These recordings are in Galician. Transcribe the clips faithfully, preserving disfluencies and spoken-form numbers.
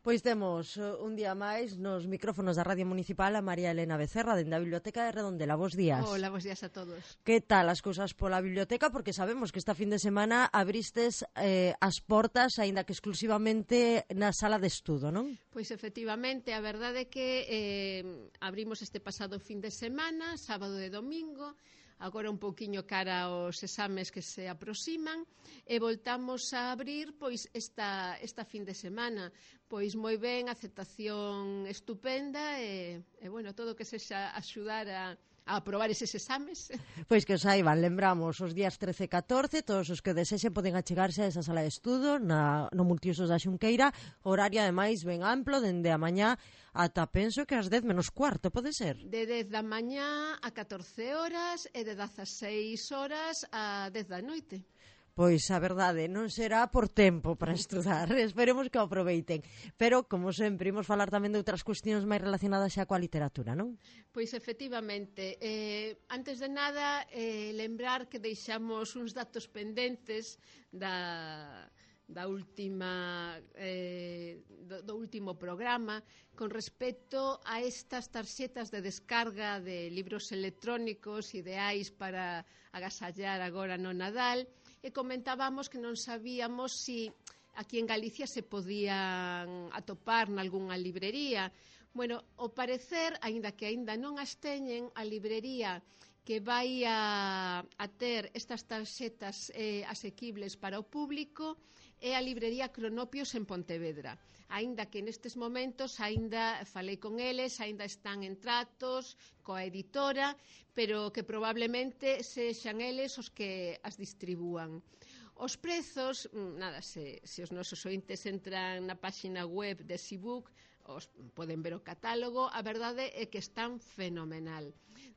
Pois temos un día máis nos micrófonos da Radio Municipal a María Elena Becerra, dende a Biblioteca de Redondela. Bos días. Hola, bos días a todos. Que tal as cousas pola biblioteca? Porque sabemos que esta fin de semana abristes eh, as portas, aínda que exclusivamente na sala de estudo, non? Pois efectivamente, a verdade é que eh, abrimos este pasado fin de semana, sábado e domingo, agora un pouquiño cara aos exames que se aproximan, e voltamos a abrir pois esta, esta fin de semana. Pois moi ben, aceptación estupenda e, e bueno, todo que sexa axudar a a aprobar eses exames. Pois que os saiban, lembramos, os días trece e catorce, todos os que desexen poden achegarse a esa sala de estudo na, no Multiusos da Xunqueira, horario ademais ben amplo, dende a mañá ata penso que ás dez menos cuarto, pode ser? De dez da mañá a catorce horas e de dezaseis horas a dez da noite. Pois a verdade, non será por tempo para estudar, esperemos que o aproveiten. Pero, como sempre, imos falar tamén de outras cuestións máis relacionadas xa coa literatura, non? Pois efectivamente, eh, antes de nada, eh, lembrar que deixamos uns datos pendentes da... da última eh, do, do último programa con respecto a estas tarxetas de descarga de libros electrónicos ideais para agasallar agora no Nadal, e comentábamos que non sabíamos si aquí en Galicia se podían atopar nalgúnha librería. Bueno, ao parecer, aínda que aínda non as teñen, a librería que vai a, a ter estas tarxetas eh, asequibles para o público é a librería Cronopios en Pontevedra. Aínda que nestes momentos, aínda falei con eles, aínda están en tratos coa editora, pero que probablemente sexan eles os que as distribúan. Os prezos, nada, se, se os nosos ointes entran na páxina web de Sibook, os poden ver o catálogo, a verdade é que están fenomenal.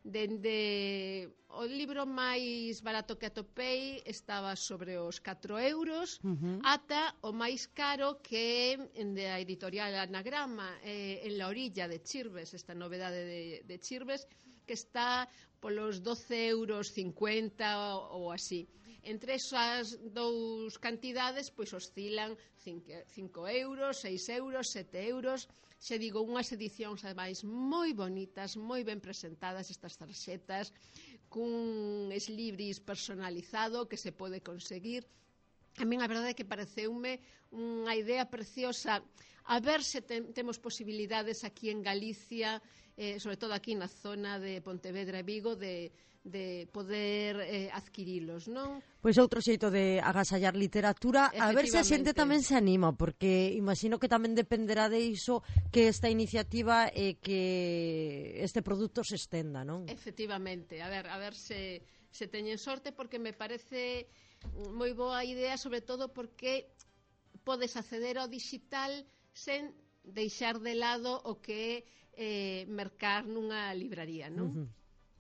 Dende o libro máis barato que atopei estaba sobre os catro euros, uh-huh, ata o máis caro que é de a editorial Anagrama, eh, en la orilla de Chirves, esta novedade de, de Chirves, que está polos doce euros cincuenta ou, ou así. Entre esas dous cantidades, pois oscilan cinco euros, seis euros, sete euros. Xe digo, unhas edicións ademais moi bonitas, moi ben presentadas estas tarxetas, cun eslibris personalizado que se pode conseguir. A min a verdade é que pareceume unha idea preciosa. A ver se te, temos posibilidades aquí en Galicia, eh, sobre todo aquí na zona de Pontevedra e Vigo, de, de poder eh, adquirilos, non? Pois outro xeito de agasallar literatura, a ver se a xente tamén se anima, porque imagino que tamén dependerá de iso que esta iniciativa e eh, que este produto se estenda, non? Efectivamente, a ver, a ver se, se teñen sorte, porque me parece moi boa idea, sobre todo porque podes acceder ao digital sen deixar de lado o que é eh, mercar nunha libraría, non? Uh-huh.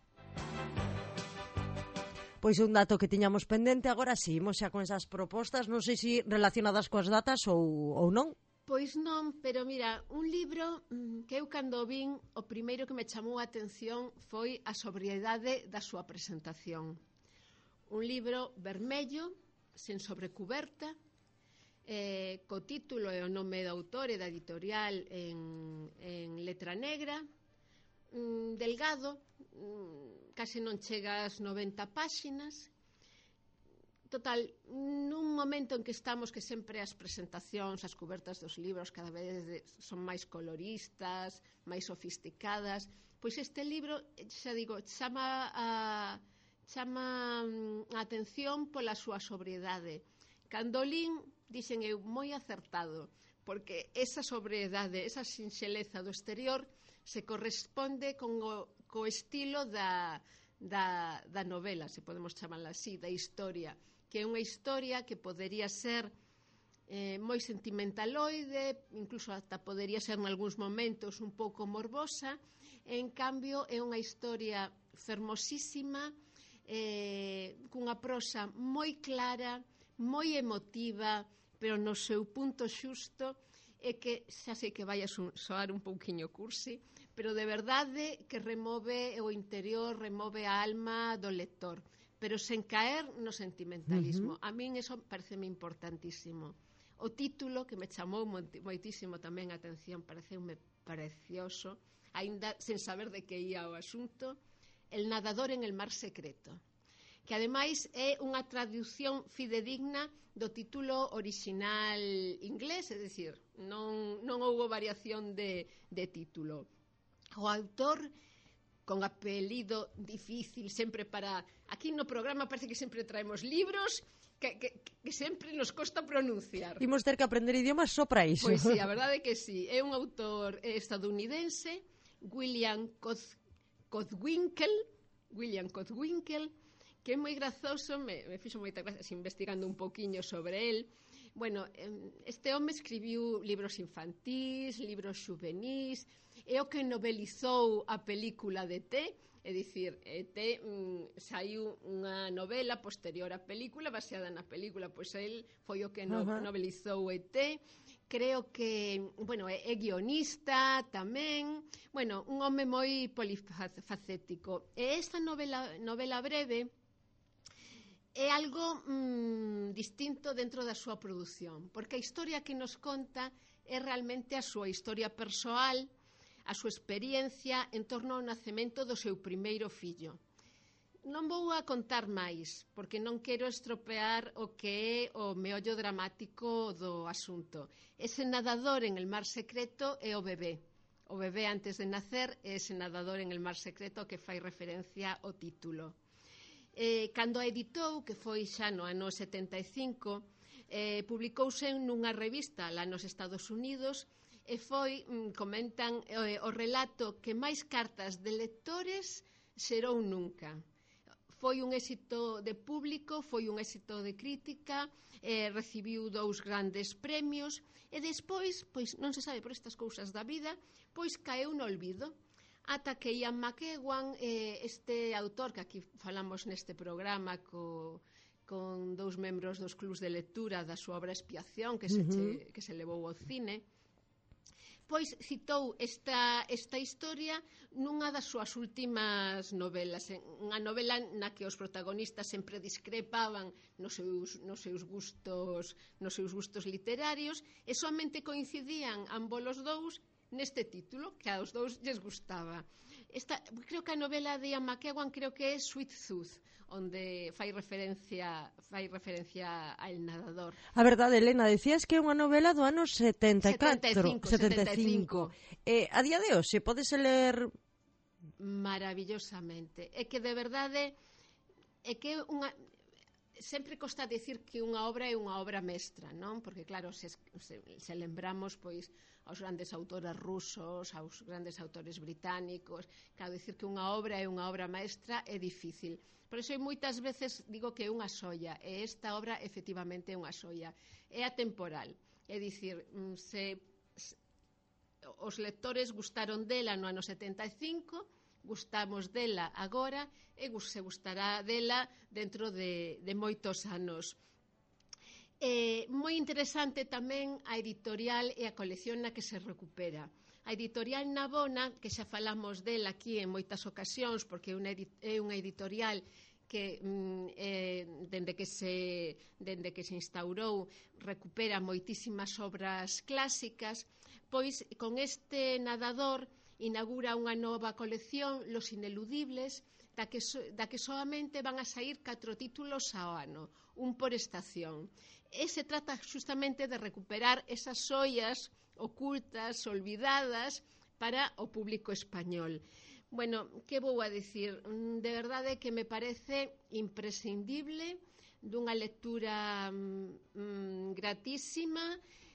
Pois un dato que tiñamos pendente, agora sí, imos xa con esas propostas, non sei se relacionadas coas datas ou, ou non. Pois non, pero mira, un libro que eu cando vin, o primeiro que me chamou a atención foi a sobriedade da súa presentación. Un libro vermello, sen sobrecuberta, eh, co título e o nome do autor e da editorial en, en letra negra, mm, delgado, mm, case non chega ás noventa páxinas. Total, nun momento en que estamos, que sempre as presentacións, as cubertas dos libros cada vez son máis coloristas, máis sofisticadas, pois este libro, xa digo, chama a... chama a atención pola súa sobriedade. Cando lín, dixen eu, moi acertado, porque esa sobriedade, esa sinxeleza do exterior se corresponde con o co estilo da, da, da novela, se podemos chamarla así, da historia, que é unha historia que podería ser eh, moi sentimentaloide, incluso ata podería ser en algúns momentos un pouco morbosa, en cambio é unha historia fermosísima, eh, cunha prosa moi clara, moi emotiva, pero no seu punto xusto, e que xa sei que vai a soar un pouquiño cursi, pero de verdade que remove o interior, remove a alma do lector, pero sen caer no sentimentalismo. Uh-huh. A min eso pareceme importantísimo. O título, que me chamou moitísimo tamén a atención, pareceume precioso, aínda sen saber de que ia o asunto, El nadador en el mar secreto, que ademais é unha traducción fidedigna do título orixinal inglés, é dicir, non, non houbo variación de, de título. O autor, con apelido difícil sempre para... Aquí no programa parece que sempre traemos libros que, que, que sempre nos costa pronunciar. Imos ter que aprender idiomas só para iso. Pois sí, a verdade é que sí. É un autor estadounidense, William Kodwinkle, William Kodwinkle, que é moi grazoso, me, me fixo moita gracia investigando un pouquiño sobre el. Bueno, este home escribiu libros infantís, libros xuvenís, é o que novelizou a película de E T, é dicir, E T mm, saiu unha novela posterior á película, baseada na película, pois el foi o que no, uh-huh. novelizou E T. Creo que, bueno, é, é guionista tamén, bueno, un home moi polifacético. E esta novela, novela breve é algo mmm, distinto dentro da súa produción, porque a historia que nos conta é realmente a súa historia persoal, a súa experiencia en torno ao nacemento do seu primeiro fillo. Non vou a contar máis, porque non quero estropear o que é o meollo dramático do asunto. Ese nadador en el mar secreto é o bebé. O bebé antes de nacer é ese nadador en el mar secreto que fai referencia ao título. Eh, cando a editou, que foi xa no ano setenta e cinco, eh, publicouse nunha revista lá nos Estados Unidos e foi, mm, comentan, eh, o relato que máis cartas de lectores xerou nunca. Foi un éxito de público, foi un éxito de crítica, eh, recibiu dous grandes premios e despois, pois non se sabe por estas cousas da vida, pois caeu no olvido. Ata que Ian McEwan, eh, este autor que aquí falamos neste programa co, con dous membros dos clubs de lectura da súa obra Expiación, que se, uh-huh. che, que se levou ao cine, pois citou esta, esta historia nunha das súas últimas novelas, unha novela na que os protagonistas sempre discrepaban nos seus, nos seus gustos nos seus gustos literarios e somente coincidían ambos os dous neste título, que aos dous lles gustaba. Esta, creo que a novela de Ian McEwan creo que é Sweet Tooth, onde fai referencia fai referencia a El nadador. A verdade, Elena, decías que é unha novela do ano setenta e catro, setenta e cinco, setenta e cinco. Eh, a día de hoxe podese ler maravillosamente. É que de verdade é que unha sempre costa decir que unha obra é unha obra mestra, non? Porque claro, se, se, se lembramos pois aos grandes autores rusos, aos grandes autores británicos, claro, decir que unha obra é unha obra maestra é difícil. Por iso moitas veces digo que é unha xoia, e esta obra efectivamente é unha xoia. É atemporal, é dicir, se, se os lectores gustaron dela no ano setenta e cinco, gustamos dela agora e se gustará dela dentro de, de moitos anos. Eh, moi interesante tamén a editorial e a colección na que se recupera. A editorial Navona, que xa falamos dela aquí en moitas ocasións, porque é unha, é unha editorial que mm, eh, dende que se dende que se instaurou recupera moitísimas obras clásicas, pois con este nadador inaugura unha nova colección, Los Ineludibles, da que, so, da que solamente van a sair catro títulos ao ano, un por estación. E se trata justamente de recuperar esas xoias ocultas, olvidadas, para o público español. Bueno, que vou a dicir? De verdade que me parece imprescindible, dunha lectura mm, gratísima.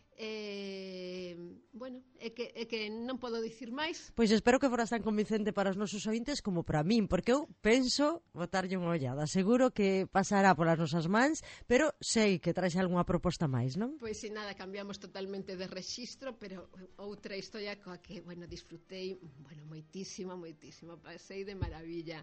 Eh, bueno, é que, é que non podo dicir máis. Pois espero que foras tan convincente para os nosos ointes como para min, porque eu penso botarlle unha ollada. Seguro que pasará polas nosas mans, pero sei que traxe algunha proposta máis, non? Pois sin nada, cambiamos totalmente de rexistro, pero outra historia coa que, bueno, disfrutei, bueno, moitísimo, moitísimo, pasei de maravilla.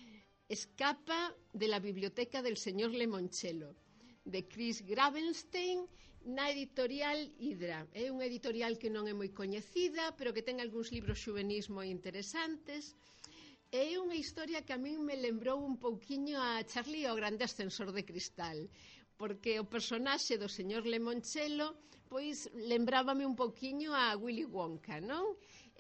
Escapa de la biblioteca del señor Lemoncello, de Chris Gravenstein, na editorial Hidra. É unha editorial que non é moi coñecida, pero que ten algúns libros xuvenís moi interesantes. É unha historia que a min me lembrou un pouquiño a Charlie o grande ascensor de cristal, porque o personaxe do señor Lemonchelo pois lembrábame un pouquiño a Willy Wonka, non?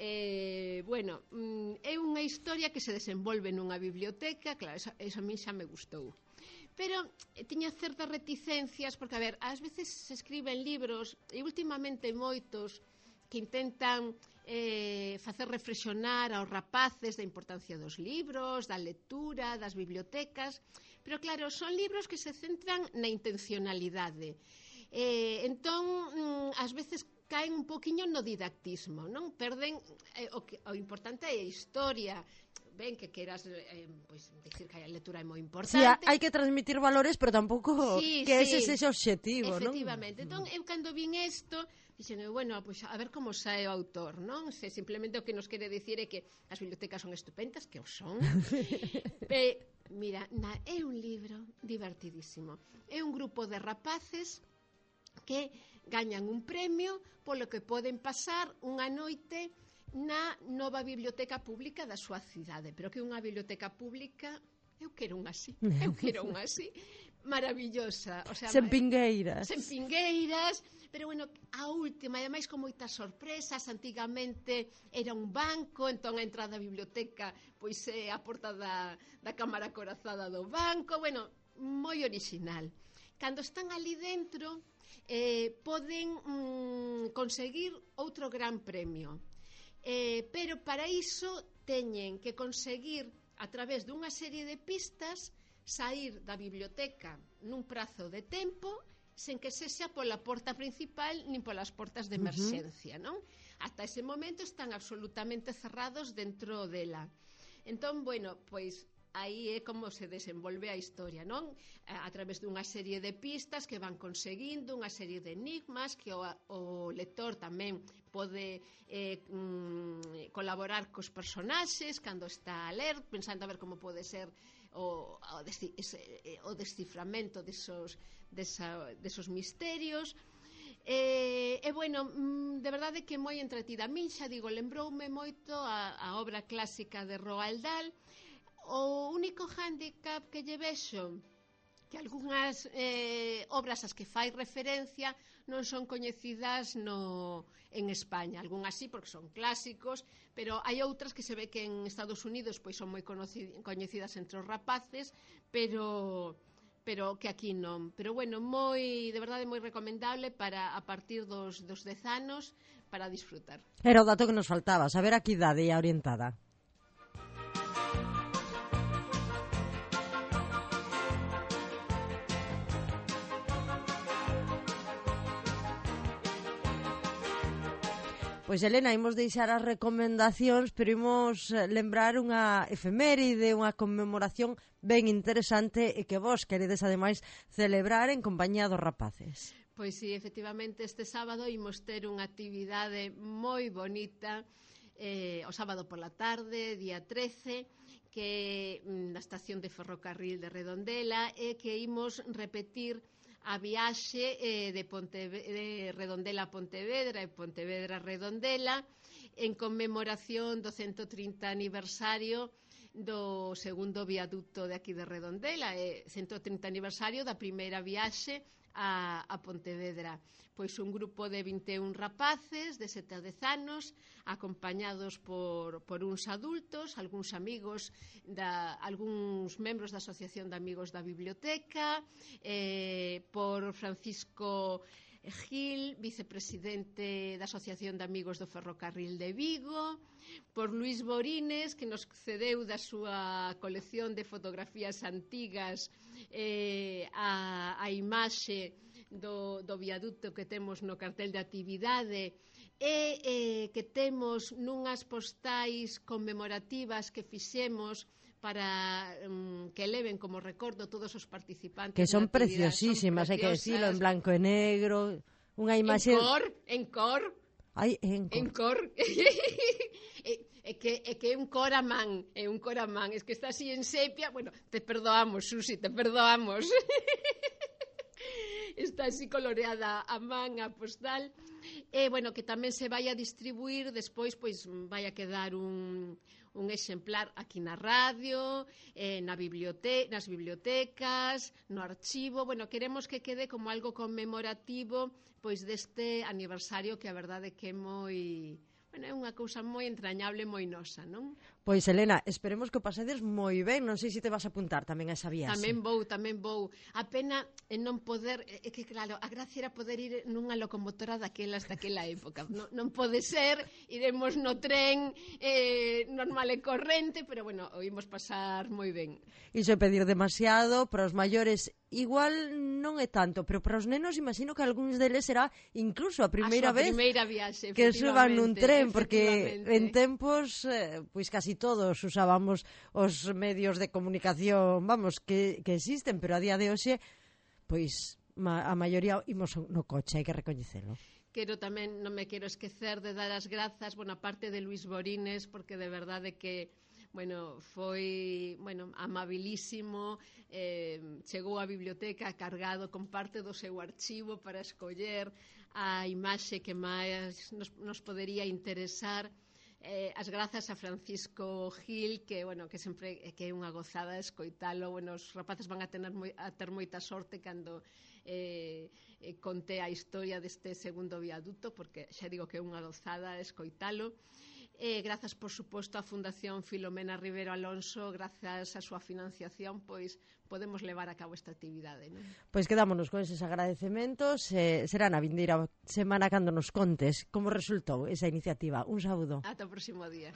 Eh, bueno, é unha historia que se desenvolve nunha biblioteca, claro, eso, eso a mí xa me gustou. Pero eh, tiña certas reticencias, porque, a ver, ás veces se escriben libros, e últimamente moitos, que intentan eh, facer reflexionar aos rapaces da importancia dos libros, da lectura, das bibliotecas, pero claro, son libros que se centran na intencionalidade. Eh, entón, mm, ás veces caen un poquinho no didactismo, non? Perden, eh, o, que, o importante é a historia, ben que queras eh, pois, dicir que a lectura é moi importante. Sí, hai que transmitir valores, pero tampouco sí, que sí, ese sexa o obxectivo, non? Efectivamente. Entón, eu cando vin isto, dixen, bueno, pois a ver como sae o autor, non? Se simplemente o que nos quere dicir é que as bibliotecas son estupendas, que o son. Pe, mira, na, é un libro divertidísimo. É un grupo de rapaces que gañan un premio polo que poden pasar unha noite na nova biblioteca pública da súa cidade. Pero que unha biblioteca pública, eu quero unha así, eu quero unha así, maravillosa. O sea, sen pingueiras. Sen pingueiras, pero bueno, a última, e ademais con moitas sorpresas. Antigamente era un banco, entón a entrada á biblioteca pois é a porta da, da cámara acorazada do banco. Bueno, moi orixinal. Cando están ali dentro, eh, poden mm, conseguir outro gran premio. Eh, pero para iso teñen que conseguir, a través dunha serie de pistas, sair da biblioteca nun prazo de tempo sen que sexa pola porta principal nin polas portas de emerxencia, non? Ata ese momento están absolutamente cerrados dentro dela. Entón, bueno, pois aí é como se desenvolve a historia, non? A, a través dunha serie de pistas que van conseguindo, unha serie de enigmas que o, o lector tamén pode eh, mm, colaborar cos personaxes cando está a ler, pensando a ver como pode ser o, o, desci, ese, o desciframento desos, desa, desos misterios. E, e bueno, de verdade que moi entretida. A min, xa digo, lembroume moito a, a obra clásica de Roald Dahl. O único hándicap que lle vexo, que algunhas eh, obras as que fai referencia non son coñecidas no, en España. Algunhas sí, porque son clásicos, pero hai outras que se ve que en Estados Unidos pois son moi coñecidas entre os rapaces, pero pero que aquí non. Pero bueno, moi, de verdade moi recomendable para a partir dos, dos dez anos para disfrutar. Era o dato que nos faltaba, saber a que idade é orientada. Pois, Elena, imos deixar as recomendacións, pero imos lembrar unha efeméride, unha conmemoración ben interesante e que vos queredes, ademais, celebrar en compañía dos rapaces. Pois sí, efectivamente, este sábado imos ter unha actividade moi bonita, eh, o sábado pola tarde, día trece, que na estación de ferrocarril de Redondela, e que imos repetir a viaxe eh, de, Ponte, de Redondela a Pontevedra e Pontevedra a Redondela en conmemoración do ciento trinta aniversario do segundo viaducto de aquí de Redondela e ciento trinta aniversario da primeira viaxe a, a Pontevedra. Pois un grupo de vinte e un rapaces de sete a dez anos acompañados por, por uns adultos, algúns amigos da, algúns membros da Asociación de Amigos da Biblioteca, eh, por Francisco Gil, vicepresidente da Asociación de Amigos do Ferrocarril de Vigo, por Luís Borines, que nos cedeu da súa colección de fotografías antigas eh, a, a imaxe do, do viaducto que temos no cartel de actividade e eh, que temos nunhas postais conmemorativas que fixemos para um, que leven como recordo todos os participantes. Que son preciosísimas, hai que decirlo, en blanco e negro, unha imaxe... En cor, en cor. Ai, en cor. En cor. é, é, que, é que é un cor a man, é un cor a man, es que está así en sepia, bueno, te perdoamos, Susi, te perdoamos. está así coloreada a man, a postal. E, bueno, que tamén se vai a distribuir despois, pois vai a quedar un, un exemplar aquí na radio, eh, na bibliote nas bibliotecas, no archivo. Bueno, queremos que quede como algo conmemorativo pois deste aniversario que a verdade que é moi... Bueno, é unha cousa moi entrañable, moi nosa, non? Pois, Elena, esperemos que o pasedes moi ben. Non sei se te vas a apuntar tamén a esa viaxe. Tamén vou, tamén vou. A pena é non poder... É que, claro, a gracia era poder ir nunha locomotora daquelas daquela época. Non, non pode ser, iremos no tren eh, normal e corrente, pero, bueno, oímos pasar moi ben. Iso é pedir demasiado. Para os maiores igual non é tanto, pero para os nenos imagino que algúns deles será incluso a primeira a vez primeira viaxe, que suban nun tren, porque efectivamente. en tempos eh, pois casi todos usábamos os medios de comunicación, vamos, que, que existen, pero a día de hoxe pois ma, a maioría imos no coche, hai que recoñecelo. Quero tamén, non me quero esquecer de dar as grazas, bueno, a parte de Luis Borines, porque de verdade que bueno, foi, bueno, amabilísimo, eh, chegou á biblioteca cargado con parte do seu archivo para escoller a imaxe que máis nos, nos podería interesar. Eh, as grazas a Francisco Gil, que, bueno, que sempre que é unha gozada escoitalo. Bueno, os rapaces van a, tener moi, a ter moita sorte cando eh, eh, conte a historia deste segundo viaduto, porque xa digo que é unha gozada escoitalo. Eh, grazas, por suposto, á Fundación Filomena Rivero Alonso, grazas á súa financiación, pois podemos levar a cabo esta actividade, non? Pois quedámonos con eses agradecementos. Eh, será na vindeira semana cando nos contes como resultou esa iniciativa. Un saúdo. Ata o próximo día.